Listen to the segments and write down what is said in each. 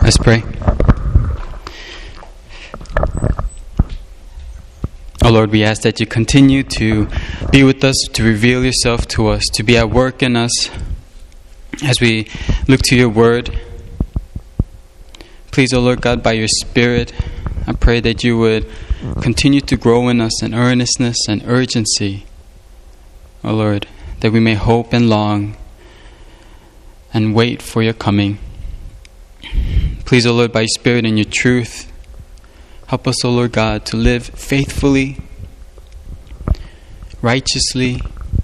Let's pray. Oh Lord, we ask that you continue to be with us, to reveal yourself to us, to be at work in us as we look to your word. Please, oh Lord God, by your Spirit, I pray that you would continue to grow in us in earnestness and urgency. Oh Lord, that we may hope and long and wait for your coming. Please, O Lord, by your Spirit and your truth, help us, O Lord God, to live faithfully, righteously,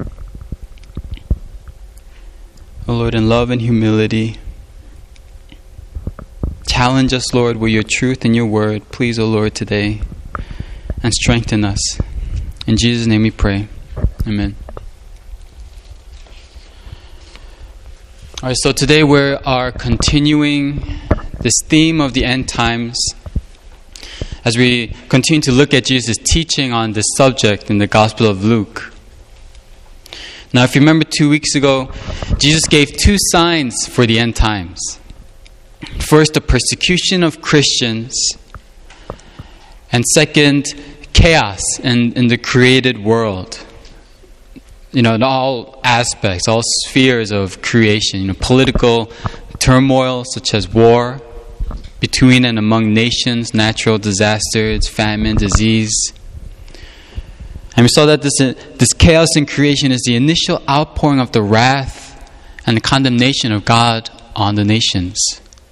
O Lord, in love and humility. Challenge us, Lord, with your truth and your word, please, O Lord, today, and strengthen us. In Jesus' name we pray. Amen. All right, so today we are continuing this theme of the end times as we continue to look at Jesus' teaching on this subject in the Gospel of Luke. Now, if you remember 2 weeks ago, Jesus gave two signs for the end times. First, the persecution of Christians, and second, chaos in the created world. In all aspects, all spheres of creation, political turmoil such as war between and among nations, natural disasters, famine, disease. And we saw that this chaos in creation is the initial outpouring of the wrath and the condemnation of God on the nations.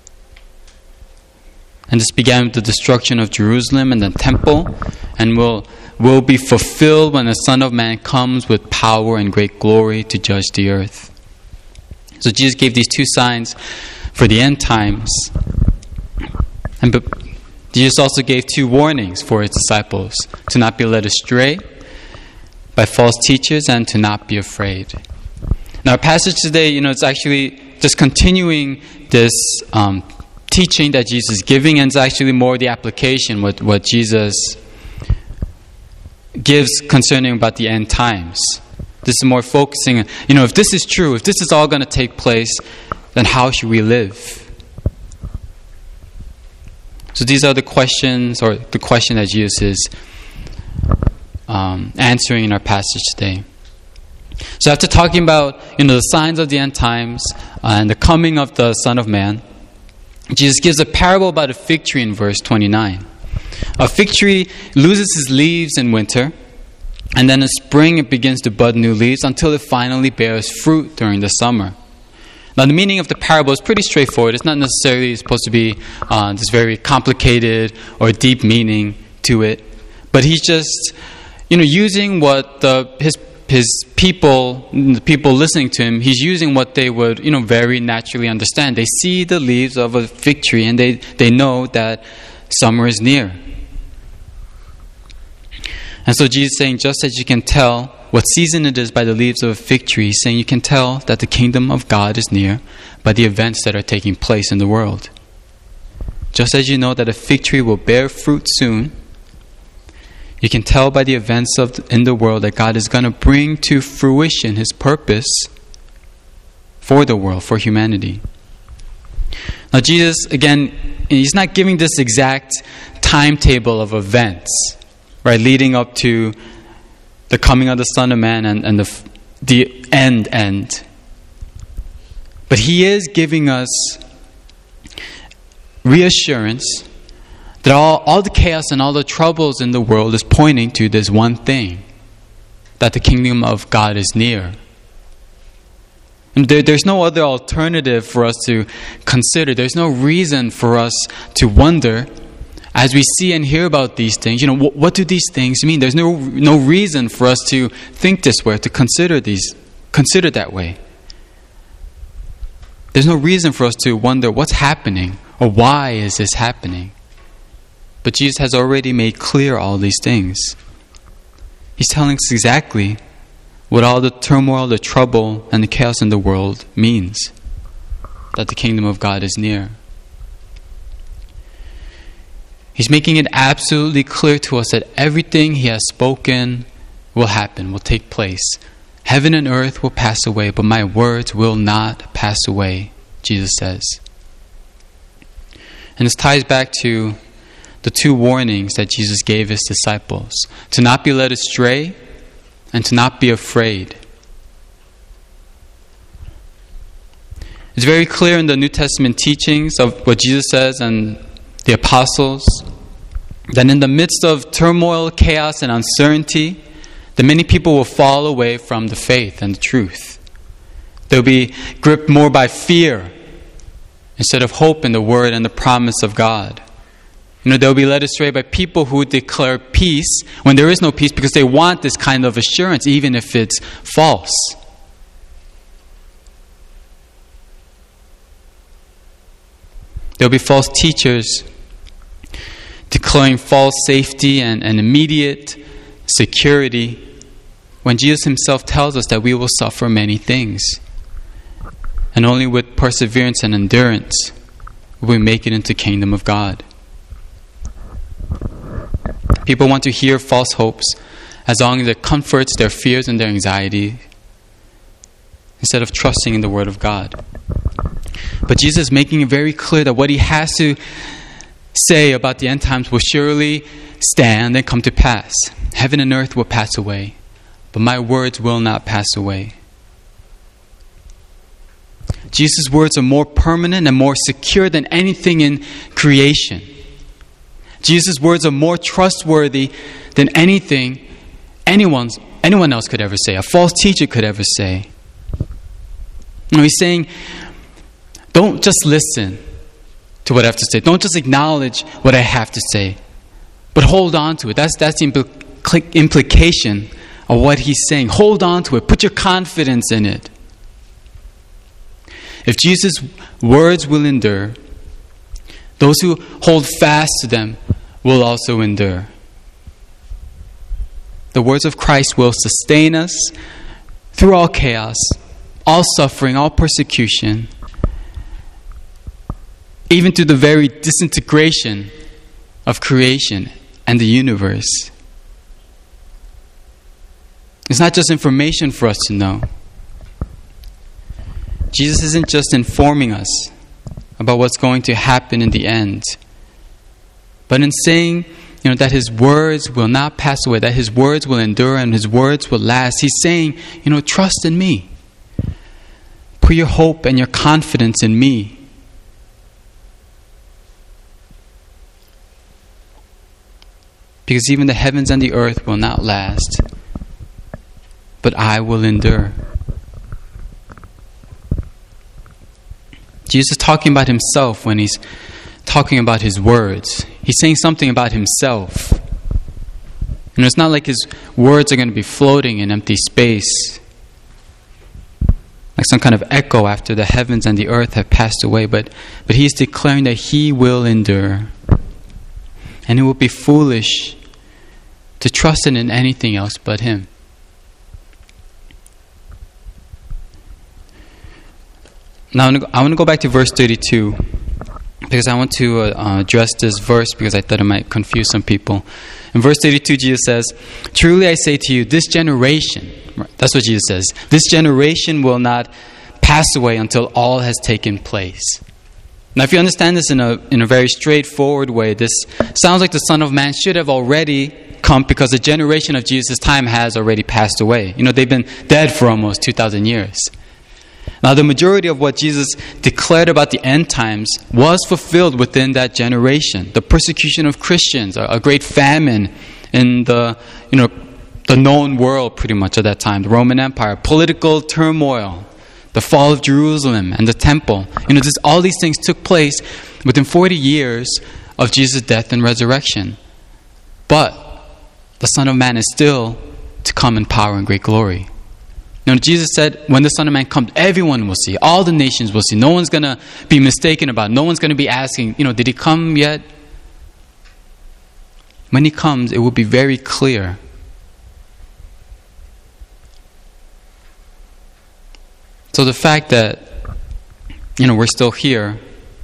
And this began with the destruction of Jerusalem and the temple, and will be fulfilled when the Son of Man comes with power and great glory to judge the earth. So Jesus gave these two signs for the end times. But Jesus also gave two warnings for his disciples: to not be led astray by false teachers and to not be afraid. Now our passage today, it's actually just continuing this teaching that Jesus is giving, and it's actually more the application, what Jesus gives concerning about the end times. This is more focusing, if this is true, if this is all going to take place, then how should we live? So these are the questions, or the question that Jesus is answering in our passage today. So after talking about, the signs of the end times and the coming of the Son of Man, Jesus gives a parable about a fig tree in verse 29. A fig tree loses its leaves in winter, and then in spring it begins to bud new leaves until it finally bears fruit during the summer. Now the meaning of the parable is pretty straightforward. It's not necessarily supposed to be this very complicated or deep meaning to it. But he's just, using what his people, the people listening to him, he's using what they would, very naturally understand. They see the leaves of a fig tree and they know that summer is near. And so Jesus is saying, just as you can tell what season it is by the leaves of a fig tree, he's saying you can tell that the kingdom of God is near by the events that are taking place in the world. Just as you know that a fig tree will bear fruit soon, you can tell by the events in the world that God is going to bring to fruition his purpose for the world, for humanity. Now Jesus, again, he's not giving this exact timetable of events, right, leading up to the coming of the Son of Man and the end. But he is giving us reassurance that all the chaos and all the troubles in the world is pointing to this one thing, that the kingdom of God is near. And there's no other alternative for us to consider. There's no reason for us to wonder as we see and hear about these things. What do these things mean? There's no reason for us to think this way, to consider that way. There's no reason for us to wonder what's happening or why is this happening. But Jesus has already made clear all these things. He's telling us exactly what all the turmoil, the trouble, and the chaos in the world means. That the kingdom of God is near. He's making it absolutely clear to us that everything he has spoken will happen, will take place. Heaven and earth will pass away, but my words will not pass away, Jesus says. And this ties back to the two warnings that Jesus gave his disciples: to not be led astray and to not be afraid. It's very clear in the New Testament teachings of what Jesus says and the apostles that in the midst of turmoil, chaos, and uncertainty, that many people will fall away from the faith and the truth. They'll be gripped more by fear instead of hope in the word and the promise of God. They'll be led astray by people who declare peace when there is no peace because they want this kind of assurance, even if it's false. There'll be false teachers declaring false safety and immediate security when Jesus himself tells us that we will suffer many things. And only with perseverance and endurance will we make it into the kingdom of God. People want to hear false hopes as long as it comforts their fears and their anxiety instead of trusting in the Word of God. But Jesus is making it very clear that what he has to say about the end times will surely stand and come to pass. Heaven and earth will pass away, but my words will not pass away. Jesus' words are more permanent and more secure than anything in creation. Jesus' words are more trustworthy than anything anyone else could ever say, a false teacher could ever say. He's saying, don't just listen to what I have to say. Don't just acknowledge what I have to say, but hold on to it. That's the implication of what he's saying. Hold on to it. Put your confidence in it. If Jesus' words will endure, those who hold fast to them will also endure. The words of Christ will sustain us through all chaos, all suffering, all persecution, even through the very disintegration of creation and the universe. It's not just information for us to know. Jesus isn't just informing us about what's going to happen in the end, but in saying, that his words will not pass away, that his words will endure and his words will last. He's saying, trust in me. Put your hope and your confidence in me. Because even the heavens and the earth will not last, but I will endure. Jesus is talking about himself when he's talking about his words. He's saying something about himself. It's not like his words are going to be floating in empty space, like some kind of echo after the heavens and the earth have passed away, but he's declaring that he will endure. And it would be foolish to trust in anything else but him. Now I want to go back to verse 32 because I want to address this verse because I thought it might confuse some people. In verse 32, Jesus says, "Truly I say to you, this generation," that's what Jesus says, "this generation will not pass away until all has taken place." Now, if you understand this in a very straightforward way, this sounds like the Son of Man should have already come because the generation of Jesus' time has already passed away. They've been dead for almost 2,000 years. Now, the majority of what Jesus declared about the end times was fulfilled within that generation. The persecution of Christians, a great famine in the known world pretty much at that time, the Roman Empire, political turmoil, the fall of Jerusalem and the temple. All these things took place within 40 years of Jesus' death and resurrection. But the Son of Man is still to come in power and great glory. Jesus said, when the Son of Man comes, everyone will see. All the nations will see. No one's going to be mistaken about it. No one's going to be asking, did he come yet? When he comes, it will be very clear. So the fact that, we're still here,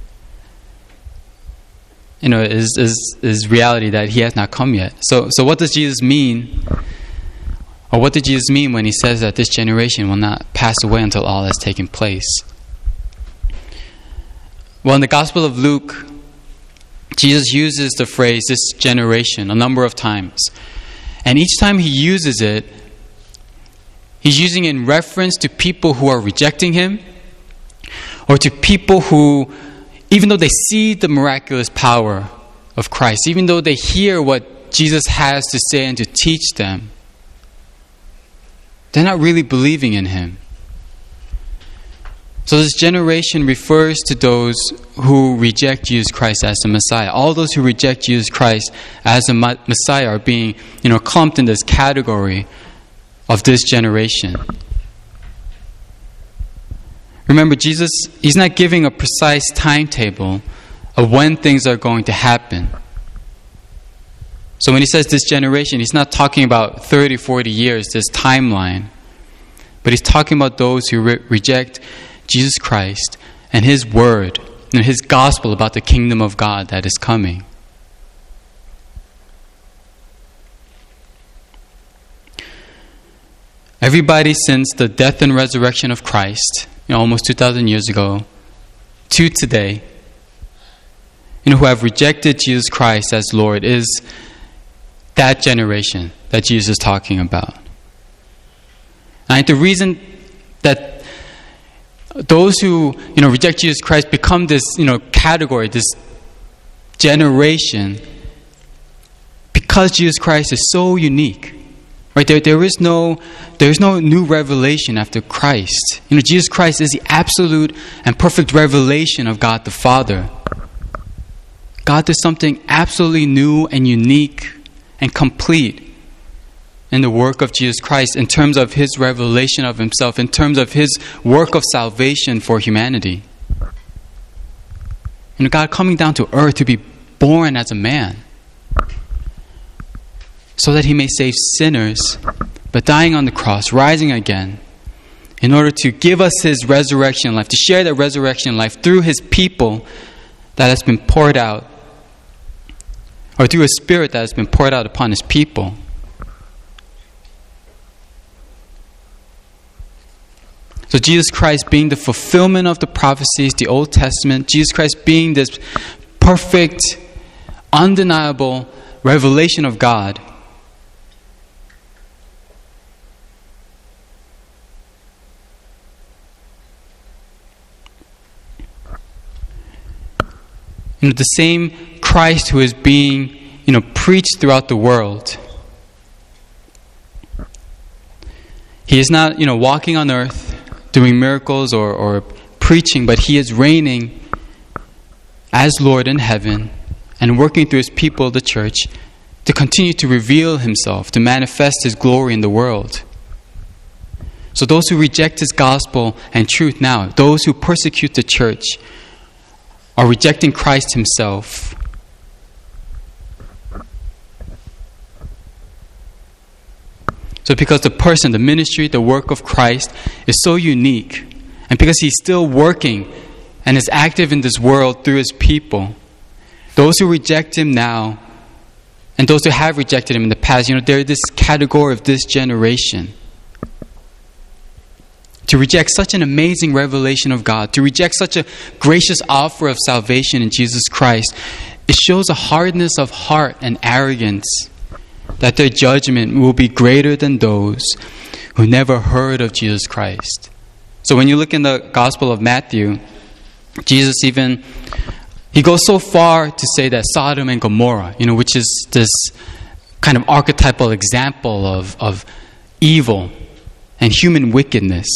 is reality that he has not come yet. So what does Jesus mean? Or what did Jesus mean when he says that this generation will not pass away until all has taken place? Well, in the Gospel of Luke, Jesus uses the phrase, this generation, a number of times. And each time he uses it, he's using it in reference to people who are rejecting him, or to people who, even though they see the miraculous power of Christ, even though they hear what Jesus has to say and to teach them, they're not really believing in him. So this generation refers to those who reject Jesus Christ as the Messiah. All those who reject Jesus Christ as the Messiah are being, clumped in this category of this generation. Remember, Jesus, he's not giving a precise timetable of when things are going to happen. So when he says this generation, he's not talking about 30, 40 years, this timeline. But he's talking about those who reject Jesus Christ and his word and his gospel about the kingdom of God that is coming. Everybody since the death and resurrection of Christ, almost 2,000 years ago, to today, who have rejected Jesus Christ as Lord, is that generation that Jesus is talking about. And the reason that those who reject Jesus Christ become this category, this generation, because Jesus Christ is so unique. Right? There is no new revelation after Christ. Jesus Christ is the absolute and perfect revelation of God the Father. God does something absolutely new and unique and complete in the work of Jesus Christ in terms of his revelation of himself, in terms of his work of salvation for humanity. God coming down to earth to be born as a man so that he may save sinners, but dying on the cross, rising again, in order to give us his resurrection life, to share that resurrection life through his people that has been poured out, or through his Spirit that has been poured out upon his people. So Jesus Christ being the fulfillment of the prophecies, the Old Testament, Jesus Christ being this perfect, undeniable revelation of God, the same Christ who is being, preached throughout the world. He is not, walking on earth doing miracles or preaching, but he is reigning as Lord in heaven and working through his people, the church, to continue to reveal himself, to manifest his glory in the world. So those who reject his gospel and truth now, those who persecute the church, are rejecting Christ himself. So because the person, the ministry, the work of Christ is so unique, and because he's still working and is active in this world through his people, those who reject him now and those who have rejected him in the past, they're this category of this generation. To reject such an amazing revelation of God, to reject such a gracious offer of salvation in Jesus Christ, it shows a hardness of heart and arrogance that their judgment will be greater than those who never heard of Jesus Christ. So when you look in the Gospel of Matthew, Jesus he goes so far to say that Sodom and Gomorrah, which is this kind of archetypal example of evil and human wickedness.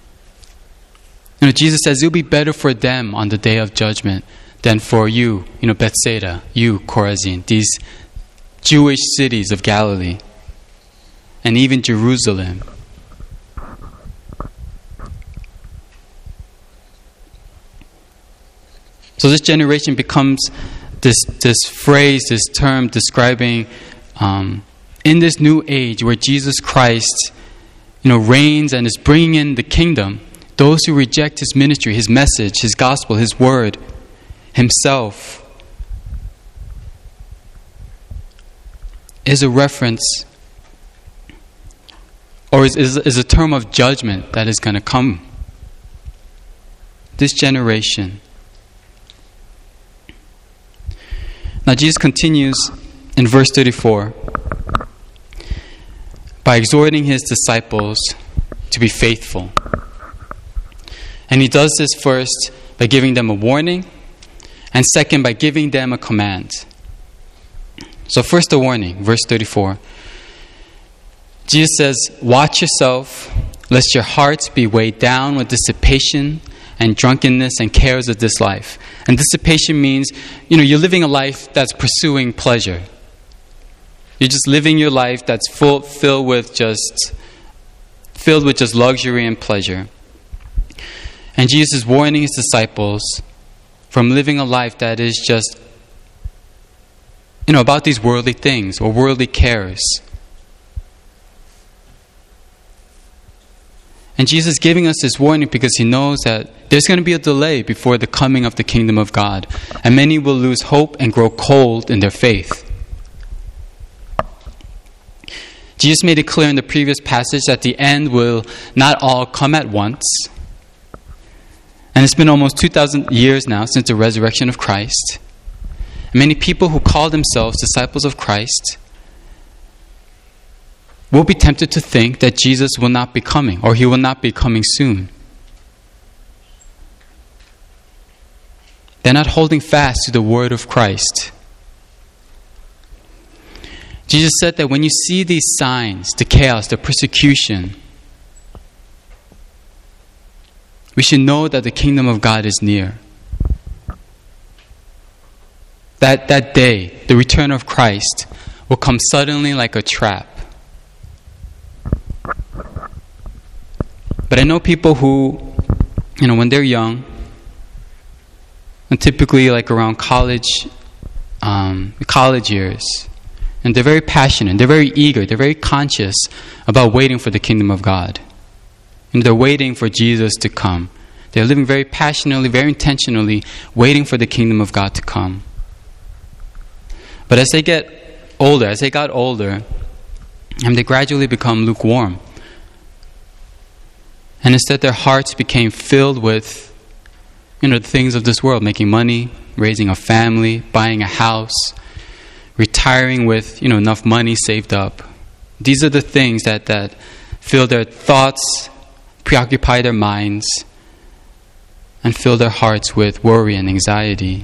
Jesus says it'll be better for them on the day of judgment than for you, Bethsaida, you, Chorazin, these Jewish cities of Galilee, and even Jerusalem. So this generation becomes this phrase, this term describing in this new age where Jesus Christ, reigns and is bringing in the kingdom, those who reject his ministry, his message, his gospel, his word, himself, is a reference or is a term of judgment that is going to come. This generation. Now Jesus continues in verse 34 by exhorting his disciples to be faithful. And he does this first by giving them a warning, and second by giving them a command. So first the warning, verse 34. Jesus says, "Watch yourself, lest your hearts be weighed down with dissipation and drunkenness and cares of this life." And dissipation means, you're living a life that's pursuing pleasure. You're just living your life that's filled with just luxury and pleasure. And Jesus is warning his disciples from living a life that is just, about these worldly things or worldly cares. And Jesus is giving us this warning because he knows that there's going to be a delay before the coming of the kingdom of God. And many will lose hope and grow cold in their faith. Jesus made it clear in the previous passage that the end will not all come at once. And it's been almost 2,000 years now since the resurrection of Christ. And many people who call themselves disciples of Christ will be tempted to think that Jesus will not be coming, or he will not be coming soon. They're not holding fast to the word of Christ. Jesus said that when you see these signs, the chaos, the persecution, we should know that the kingdom of God is near. That day, the return of Christ, will come suddenly like a trap. But I know people who, when they're young, and typically like around college years, and they're very passionate, they're very eager, they're very conscious about waiting for the kingdom of God. And they're waiting for Jesus to come. They're living very passionately, very intentionally, waiting for the kingdom of God to come. But as they got older, they gradually become lukewarm. And instead their hearts became filled with, the things of this world, making money, raising a family, buying a house, retiring with, enough money saved up. These are the things that fill their thoughts, preoccupy their minds, and fill their hearts with worry and anxiety.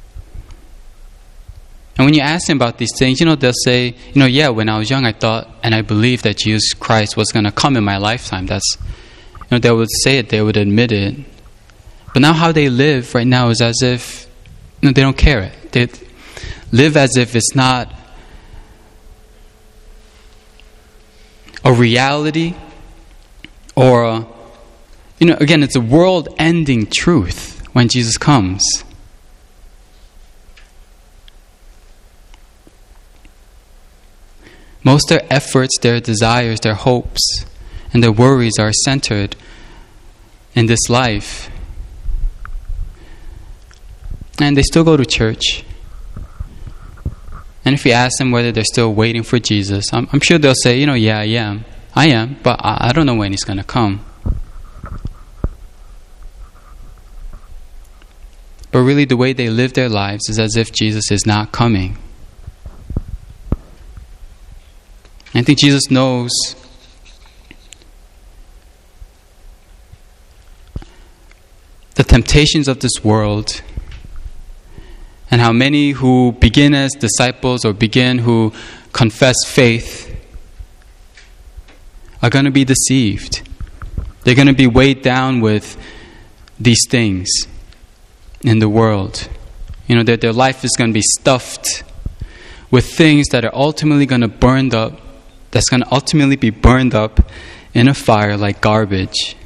And when you ask them about these things, they'll say, yeah, when I was young I thought and I believed that Jesus Christ was going to come in my lifetime. That's, they would say it, they would admit it. But now how they live right now is as if they don't care. They live as if it's not a reality or again, it's a world-ending truth when Jesus comes. Most of their efforts, their desires, their hopes, and their worries are centered in this life. And they still go to church. And if you ask them whether they're still waiting for Jesus, I'm sure they'll say, yeah, I am, but I don't know when he's going to come. But really the way they live their lives is as if Jesus is not coming. I think Jesus knows the temptations of this world and how many who begin as disciples or who confess faith are going to be deceived. They're going to be weighed down with these things in the world. That their life is going to be stuffed with things that are ultimately going to be burned up in a fire like garbage.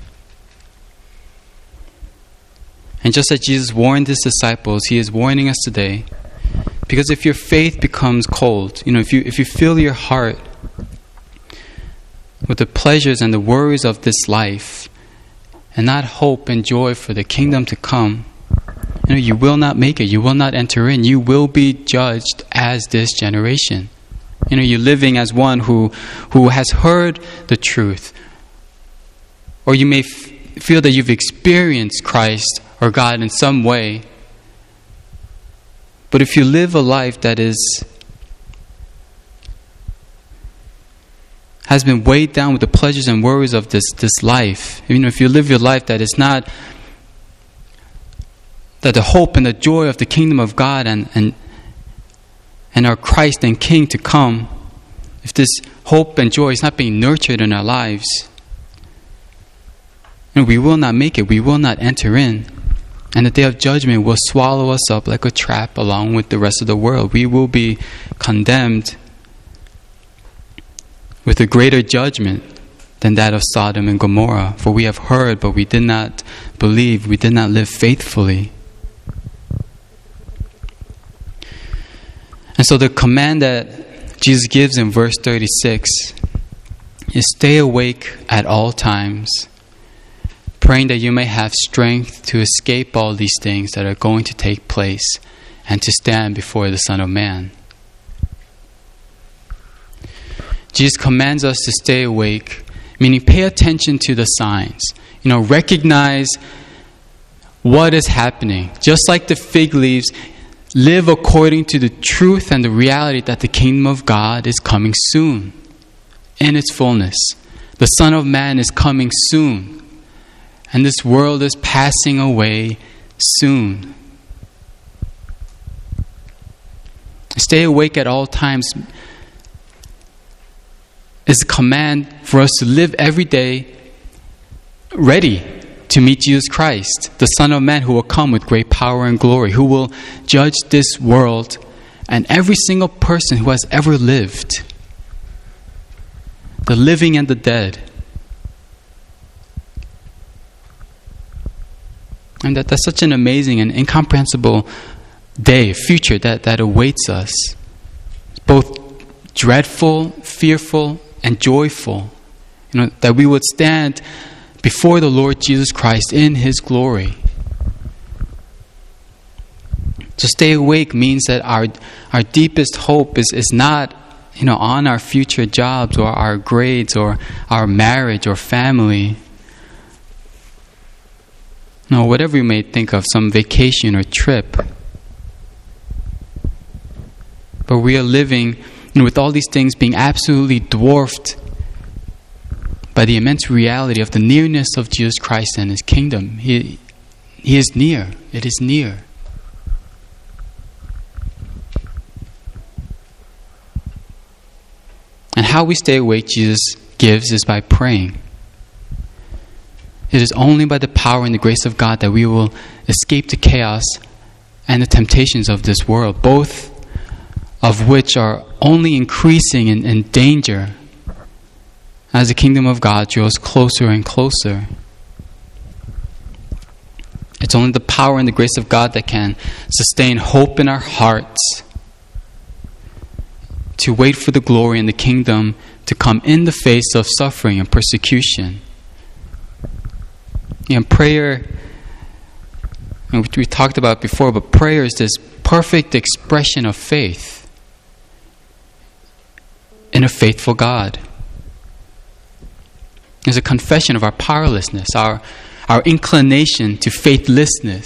And just as Jesus warned his disciples, he is warning us today. Because if your faith becomes cold, if you fill your heart with the pleasures and the worries of this life and not hope and joy for the kingdom to come, you will not make it. You will not enter in. You will be judged as this generation. You're living as one who has heard the truth. Or you may feel that you've experienced Christ or God in some way. But if you live a life that has been weighed down with the pleasures and worries of this life, if you live your life that is not, that the hope and the joy of the kingdom of God and our Christ and King to come, if this hope and joy is not being nurtured in our lives, we will not make it, we will not enter in. And the day of judgment will swallow us up like a trap along with the rest of the world. We will be condemned with a greater judgment than that of Sodom and Gomorrah. For we have heard, but we did not believe, we did not live faithfully. And so the command that Jesus gives in verse 36 is stay awake at all times, praying that you may have strength to escape all these things that are going to take place and to stand before the Son of Man. Jesus commands us to stay awake, meaning pay attention to the signs. Recognize what is happening. Just like the fig leaves, live according to the truth and the reality that the kingdom of God is coming soon in its fullness. The Son of Man is coming soon. And this world is passing away soon. Stay awake at all times is a command for us to live every day ready to meet Jesus Christ, the Son of Man who will come with great power and glory, who will judge this world and every single person who has ever lived, the living and the dead. And that's such an amazing and incomprehensible day, future that awaits us. It's both dreadful, fearful, and joyful. That we would stand before the Lord Jesus Christ in His glory. To stay awake means that our deepest hope is not on our future jobs or our grades or our marriage or family. No, whatever you may think of, some vacation or trip. But we are living with all these things being absolutely dwarfed by the immense reality of the nearness of Jesus Christ and His kingdom. He is near. It is near. And how we stay awake, Jesus gives, is by praying. It is only by the power and the grace of God that we will escape the chaos and the temptations of this world, both of which are only increasing in danger as the kingdom of God draws closer and closer. It's only the power and the grace of God that can sustain hope in our hearts to wait for the glory and the kingdom to come in the face of suffering and persecution. Prayer, we talked about it before, but prayer is this perfect expression of faith in a faithful God. It's a confession of our powerlessness, our inclination to faithlessness.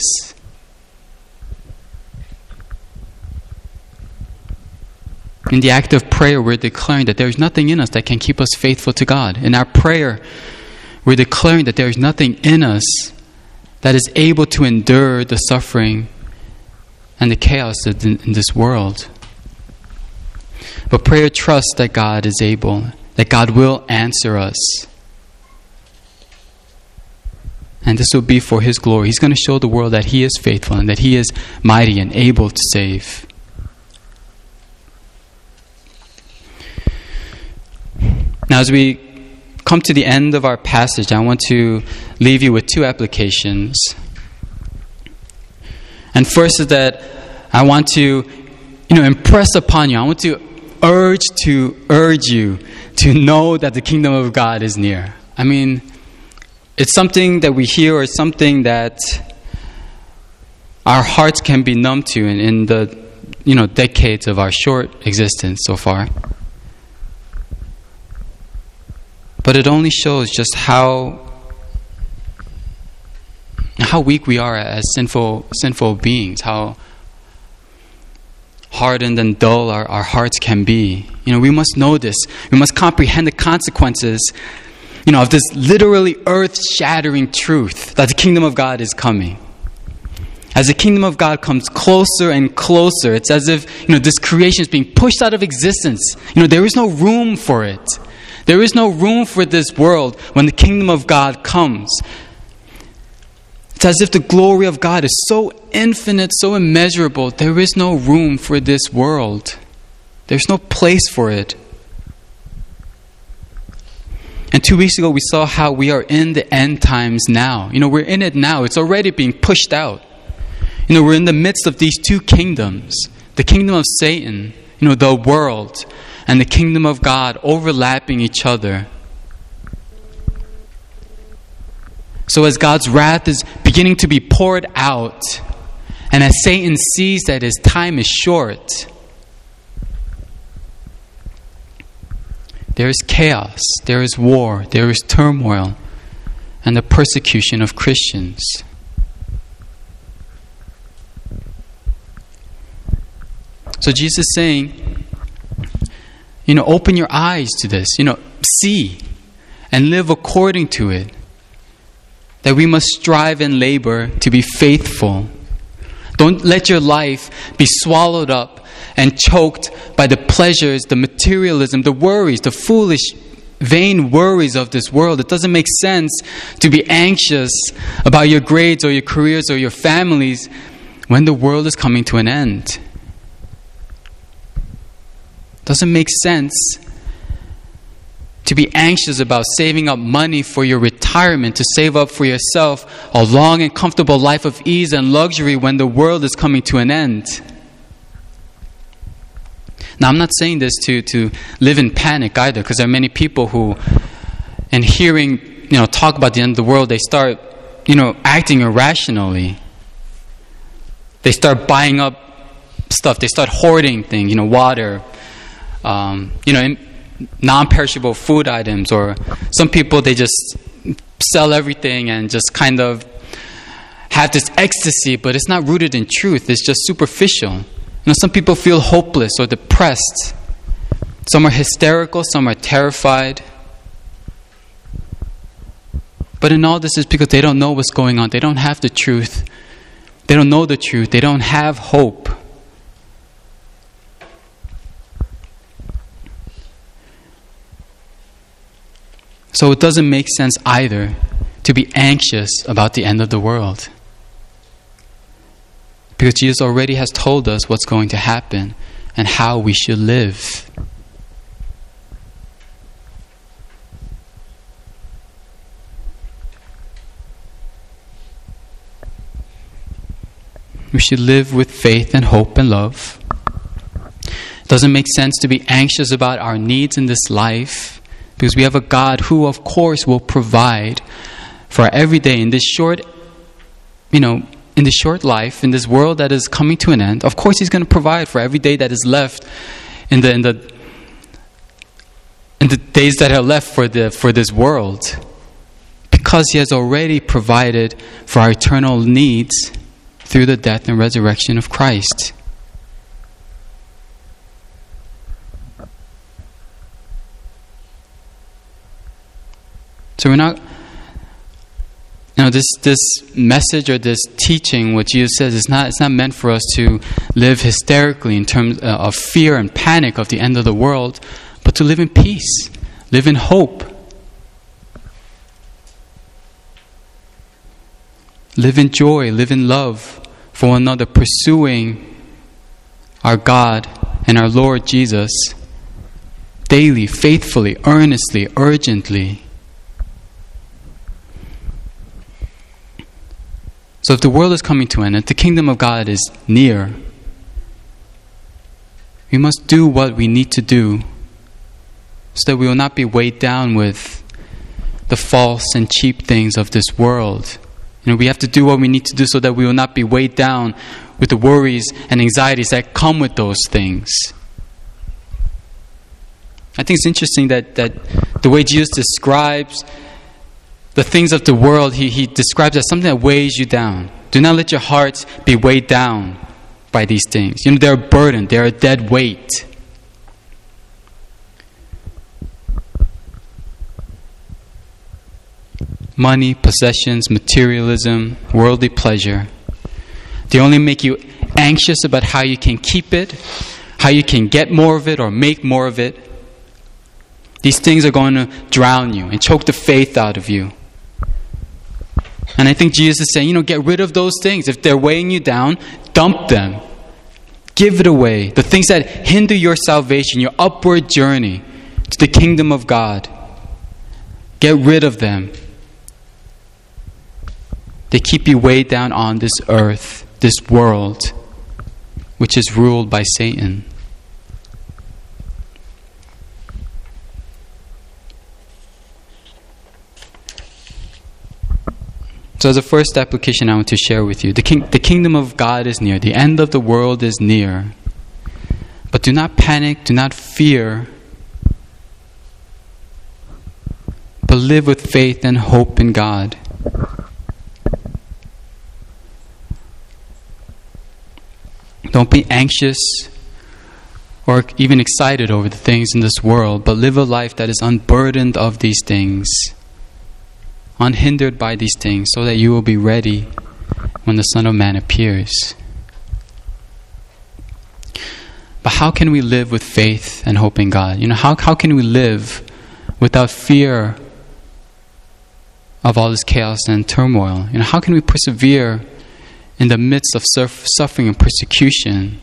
In the act of prayer, we're declaring that there is nothing in us that can keep us faithful to God. In our prayer, we're declaring that there is nothing in us that is able to endure the suffering and the chaos in this world. But prayer trusts that God is able, that God will answer us. And this will be for His glory. He's going to show the world that He is faithful and that He is mighty and able to save. Now, as we come to the end of our passage, I want to leave you with two applications. And first is that I want to, impress upon you. I want to urge you to know that the kingdom of God is near. I mean, it's something that we hear, or something that our hearts can be numb to in the decades of our short existence so far. But it only shows just how weak we are as sinful beings, how hardened and dull our hearts can be. We must know this. We must comprehend the consequences, of this literally earth-shattering truth that the kingdom of God is coming. As the kingdom of God comes closer and closer, it's as if, this creation is being pushed out of existence. There is no room for it. There is no room for this world when the kingdom of God comes. It's as if the glory of God is so infinite, so immeasurable. There is no room for this world. There's no place for it. And 2 weeks ago, we saw how we are in the end times now. We're in it now. It's already being pushed out. We're in the midst of these two kingdoms. The kingdom of Satan, the world, and the kingdom of God overlapping each other. So as God's wrath is beginning to be poured out, and as Satan sees that his time is short, there is chaos, there is war, there is turmoil, and the persecution of Christians. So Jesus is saying, open your eyes to this, see and live according to it. That we must strive and labor to be faithful. Don't let your life be swallowed up and choked by the pleasures, the materialism, the worries, the foolish, vain worries of this world. It doesn't make sense to be anxious about your grades or your careers or your families when the world is coming to an end. It doesn't make sense to be anxious about saving up money for your retirement, to save up for yourself a long and comfortable life of ease and luxury when the world is coming to an end. Now, I'm not saying this to live in panic either, because there are many people who, in hearing, talk about the end of the world, they start, acting irrationally. They start buying up stuff. They start hoarding things, water, non-perishable food items, or some people, they just sell everything and just kind of have this ecstasy, but it's not rooted in truth. It's just superficial. Some people feel hopeless or depressed. Some are hysterical, some are terrified. But in all this is because they don't know what's going on. They don't have the truth. They don't know the truth. They don't have hope. So it doesn't make sense either to be anxious about the end of the world. Because Jesus already has told us what's going to happen and how we should live. We should live with faith and hope and love. It doesn't make sense to be anxious about our needs in this life, because we have a God who, of course, will provide for our every day in this short, in this short life, in this world that is coming to an end. Of course, He's going to provide for every day that is left in the days that are left for this world, because He has already provided for our eternal needs through the death and resurrection of Christ. So we're not, this message or this teaching, what Jesus says, it's not meant for us to live hysterically in terms of fear and panic of the end of the world, but to live in peace, live in hope, live in joy, live in love for one another, pursuing our God and our Lord Jesus daily, faithfully, earnestly, urgently. So if the world is coming to an end, if the kingdom of God is near, we must do what we need to do so that we will not be weighed down with the false and cheap things of this world. We have to do what we need to do so that we will not be weighed down with the worries and anxieties that come with those things. I think it's interesting that the way Jesus describes the things of the world, he describes as something that weighs you down. Do not let your hearts be weighed down by these things. They're a burden. They're a dead weight. Money, possessions, materialism, worldly pleasure. They only make you anxious about how you can keep it, how you can get more of it or make more of it. These things are going to drown you and choke the faith out of you. And I think Jesus is saying, get rid of those things. If they're weighing you down, dump them. Give it away. The things that hinder your salvation, your upward journey to the kingdom of God. Get rid of them. They keep you weighed down on this earth, this world, which is ruled by Satan. So as a first application I want to share with you, the kingdom of God is near. The end of the world is near. But do not panic, do not fear, but live with faith and hope in God. Don't be anxious or even excited over the things in this world, but live a life that is unburdened of these things, unhindered by these things, so that you will be ready when the Son of Man appears. But how can we live with faith and hope in God? How can we live without fear of all this chaos and turmoil? How can we persevere in the midst of suffering and persecution?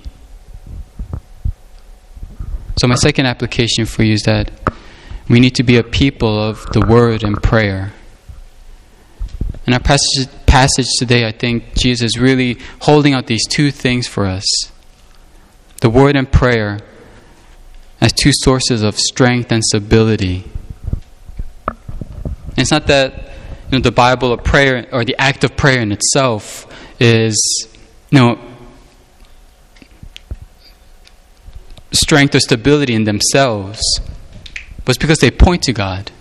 So my second application for you is that we need to be a people of the Word and prayer. In our passage today, I think Jesus is really holding out these two things for us. The Word and prayer as two sources of strength and stability. And it's not that the Bible or prayer or the act of prayer in itself is strength or stability in themselves, but it's because they point to God.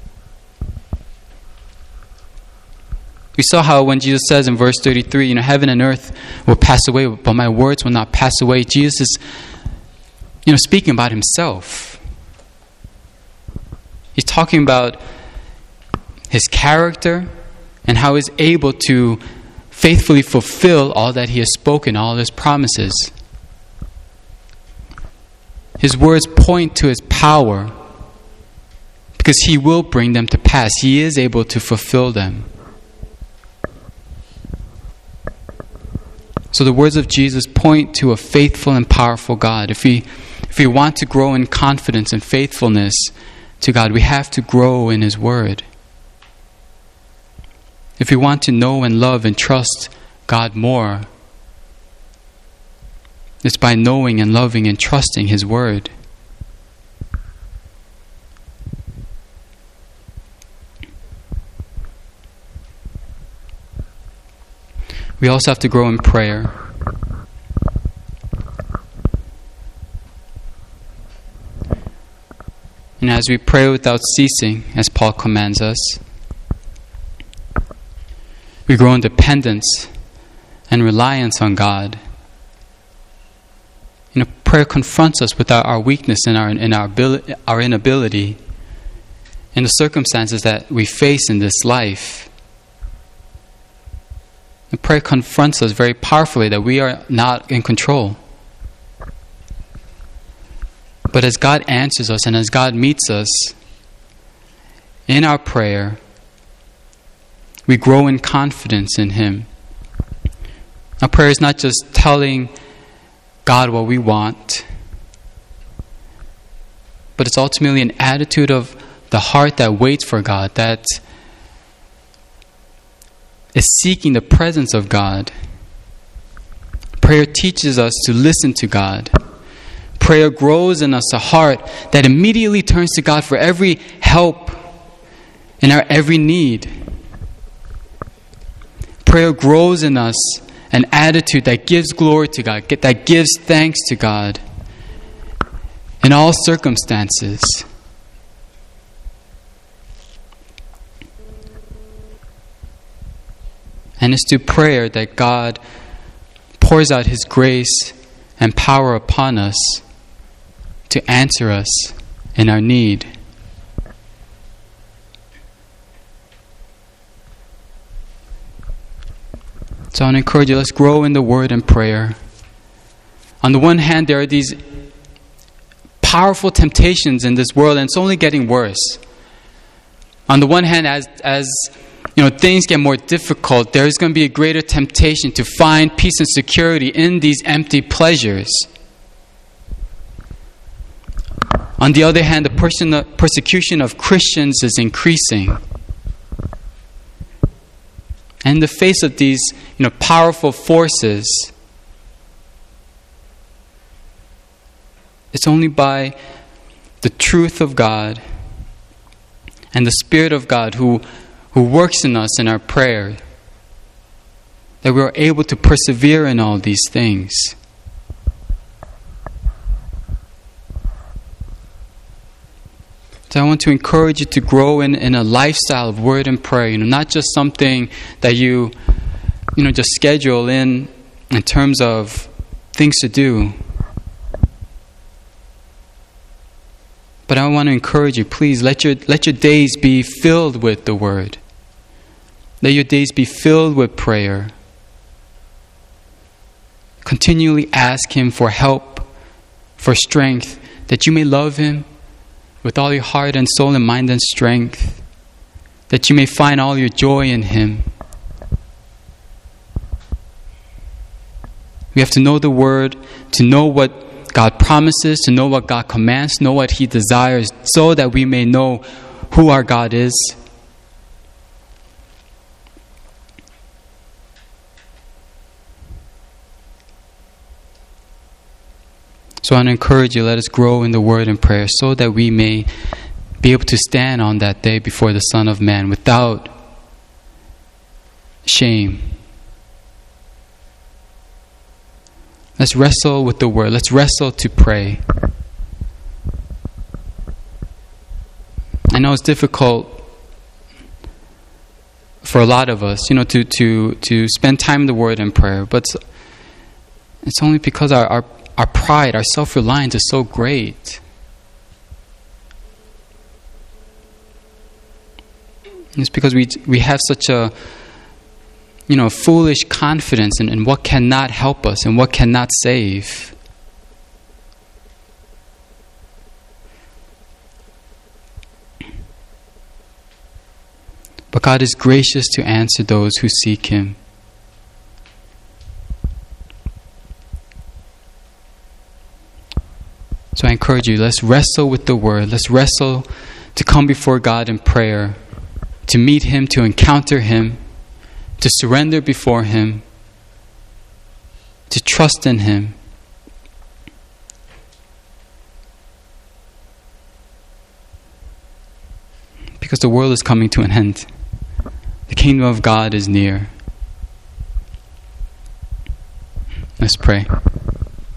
We saw how when Jesus says in verse 33, heaven and earth will pass away, but my words will not pass away. Jesus is, speaking about himself. He's talking about his character and how he's able to faithfully fulfill all that he has spoken, all his promises. His words point to his power because he will bring them to pass. He is able to fulfill them. So the words of Jesus point to a faithful and powerful God. If we want to grow in confidence and faithfulness to God, we have to grow in his word. If we want to know and love and trust God more, it's by knowing and loving and trusting his word. We also have to grow in prayer. And as we pray without ceasing, as Paul commands us, we grow in dependence and reliance on God. Prayer confronts us with our weakness and our inability in the circumstances that we face in this life. The prayer confronts us very powerfully that we are not in control. But as God answers us and as God meets us in our prayer, we grow in confidence in him. Our prayer is not just telling God what we want, but it's ultimately an attitude of the heart that waits for God, that is seeking the presence of God. Prayer teaches us to listen to God. Prayer grows in us a heart that immediately turns to God for every help and our every need. Prayer grows in us an attitude that gives glory to God, that gives thanks to God in all circumstances. And it's through prayer that God pours out His grace and power upon us to answer us in our need. So I want to encourage you, let's grow in the Word and prayer. On the one hand, there are these powerful temptations in this world, and it's only getting worse. On the one hand, as things get more difficult, there's going to be a greater temptation to find peace and security in these empty pleasures. On the other hand, the persecution of Christians is increasing. And in the face of these, powerful forces, it's only by the truth of God and the Spirit of God who works in us in our prayer that we are able to persevere in all these things. So I want to encourage you to grow in a lifestyle of word and prayer, not just something that you just schedule in terms of things to do. But I want to encourage you, please, let your days be filled with the Word. Let your days be filled with prayer. Continually ask Him for help, for strength, that you may love Him with all your heart and soul and mind and strength, that you may find all your joy in Him. We have to know the Word, to know what God promises, to know what God commands, to know what He desires, so that we may know who our God is. So I want to encourage you, let us grow in the Word and prayer so that we may be able to stand on that day before the Son of Man without shame. Let's wrestle with the Word. Let's wrestle to pray. I know it's difficult for a lot of us, to spend time in the Word and prayer, but it's only because our pride, our self-reliance is so great. It's because we have such a foolish confidence in what cannot help us and what cannot save. But God is gracious to answer those who seek Him. So I encourage you, let's wrestle with the Word. Let's wrestle to come before God in prayer, to meet Him, to encounter Him, to surrender before Him, to trust in Him. Because the world is coming to an end. The kingdom of God is near. Let's pray.